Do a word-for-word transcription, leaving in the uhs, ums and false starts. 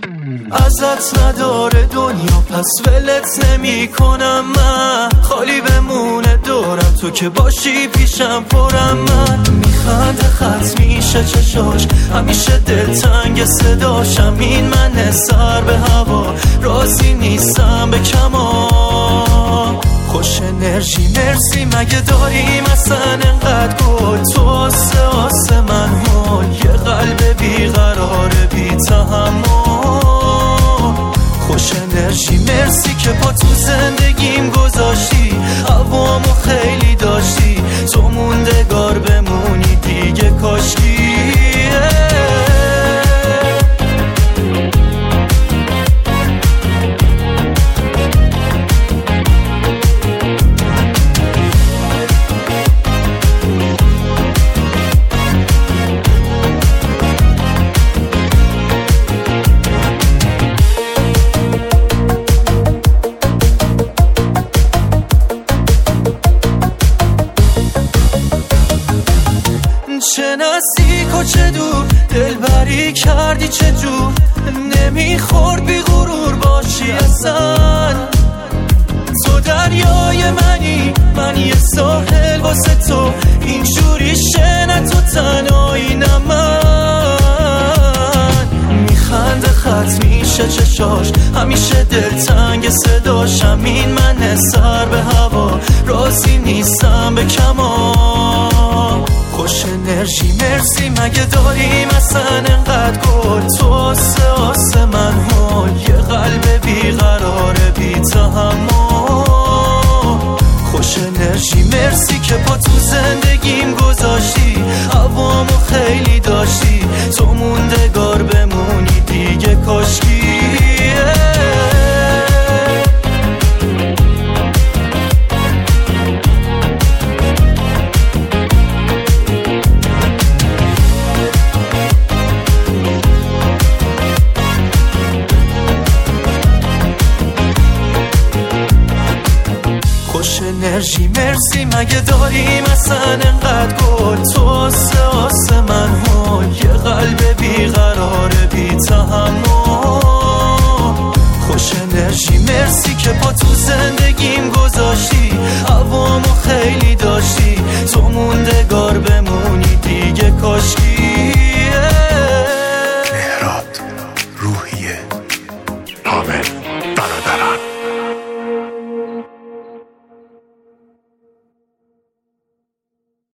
ازت نداره دنیا پس ولت نمی کنم من، خالی بمونه دورم تو که باشی پیشم پرم من. میخنده خط میشه چشاش همیشه دلتنگ صداشم، این من سر به هوا راضی نیستم به کما. خوش انرژی مرسی مگه داریم اصلا انقدر گل، تو آسه آسه من هول یه قلب بیقرار بی تحمل. خوش انرژی مرسی که با تو زندگیم گذاشتی، هوامو خیلی داشتی، تو موندگار بمونی دیگه کاشکی. چه نزدیک و چه دور دلبری کردی چه جور، نمیخورد بی غرور باشی اصلا. تو دریای منی من یه ساحل واسه تو، اینجوری شنه تو تنهایی نه من. میخنده خط میشه چشاش همیشه دلتنگ صداشم، این من سر به هوا راضی نیستم به کما. خوش انرژی مرسی مگه داریم اصلا انقدر گل، تو آسه آسه من هول یه قلب بیقرار بی تحمل. خوش انرژی مرسی که با تو زندگیم گذاشتی، هوامو خیلی داشتی، تو موندگار بمونی دیگه کاشکی. خوش انرژی مرسی مگه داریم اصلا انقدر گل، تو آسه آسه من هول یه قلب بیقرار بی تحمل. خوش انرژی مرسی که با تو زندگیم گذاشتی، هوامو خیلی